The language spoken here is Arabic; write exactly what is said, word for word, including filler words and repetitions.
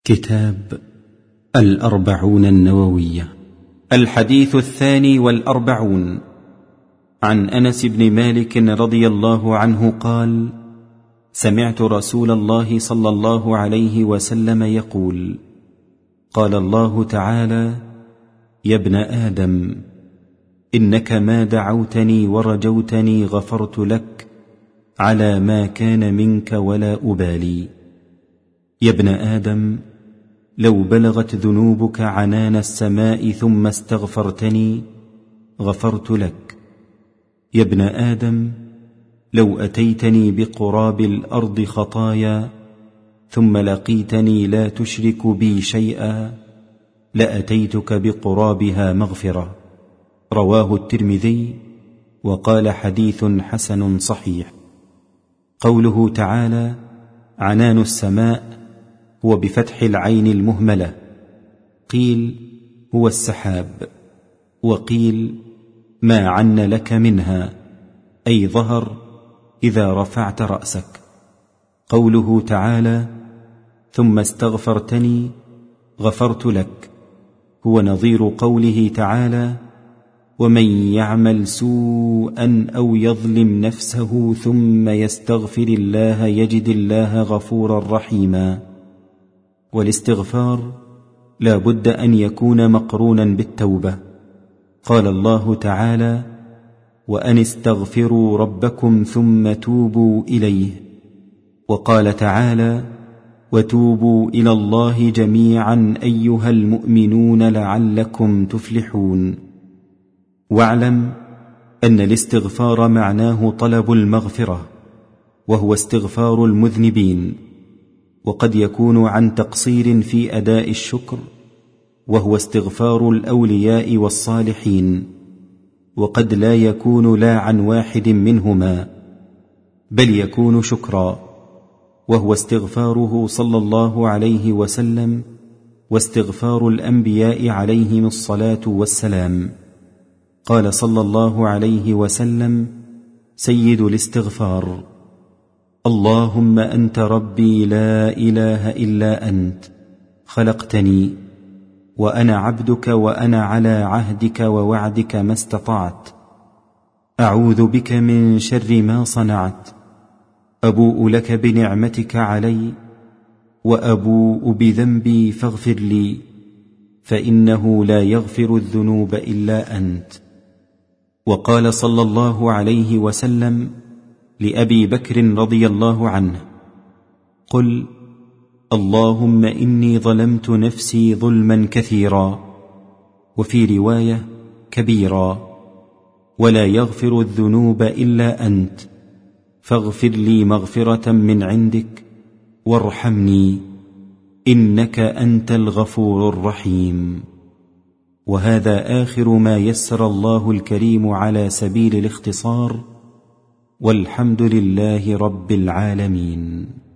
كتاب الأربعون النووية. الحديث الثاني والأربعون. عن أنس بن مالك رضي الله عنه قال: سمعت رسول الله صلى الله عليه وسلم يقول: قال الله تعالى: يا ابن آدم، إنك ما دعوتني ورجوتني غفرت لك على ما كان منك ولا أبالي. يا ابن آدم، لو بلغت ذنوبك عنان السماء ثم استغفرتني غفرت لك. يا ابن آدم، لو أتيتني بقراب الأرض خطايا ثم لقيتني لا تشرك بي شيئا لأتيتك بقرابها مغفرة. رواه الترمذي وقال حديث حسن صحيح. قوله تعالى عنان السماء هو بفتح العين المهملة، قيل هو السحاب، وقيل ما عن لك منها، أي ظهر إذا رفعت رأسك. قوله تعالى ثم استغفرتني غفرت لك هو نظير قوله تعالى: ومن يعمل سوءا أو يظلم نفسه ثم يستغفر الله يجد الله غفورا رحيما. والاستغفار لا بد أن يكون مقرونا بالتوبة. قال الله تعالى: وأن استغفروا ربكم ثم توبوا إليه. وقال تعالى: وتوبوا إلى الله جميعا أيها المؤمنون لعلكم تفلحون. واعلم أن الاستغفار معناه طلب المغفرة، وهو استغفار المذنبين، وقد يكون عن تقصير في أداء الشكر، وهو استغفار الأولياء والصالحين، وقد لا يكون لا عن واحد منهما، بل يكون شكرا، وهو استغفاره صلى الله عليه وسلم واستغفار الأنبياء عليهم الصلاة والسلام. قال صلى الله عليه وسلم: سيد الاستغفار: اللهم أنت ربي لا إله إلا أنت، خلقتني وأنا عبدك وأنا على عهدك ووعدك ما استطعت، أعوذ بك من شر ما صنعت، أبوء لك بنعمتك علي وأبوء بذنبي فاغفر لي، فإنه لا يغفر الذنوب إلا أنت. وقال صلى الله عليه وسلم لأبي بكر رضي الله عنه: قل اللهم إني ظلمت نفسي ظلما كثيرا، وفي رواية كبيرا، ولا يغفر الذنوب إلا أنت، فاغفر لي مغفرة من عندك وارحمني إنك أنت الغفور الرحيم. وهذا آخر ما يسر الله الكريم على سبيل الاختصار، والحمد لله رب العالمين.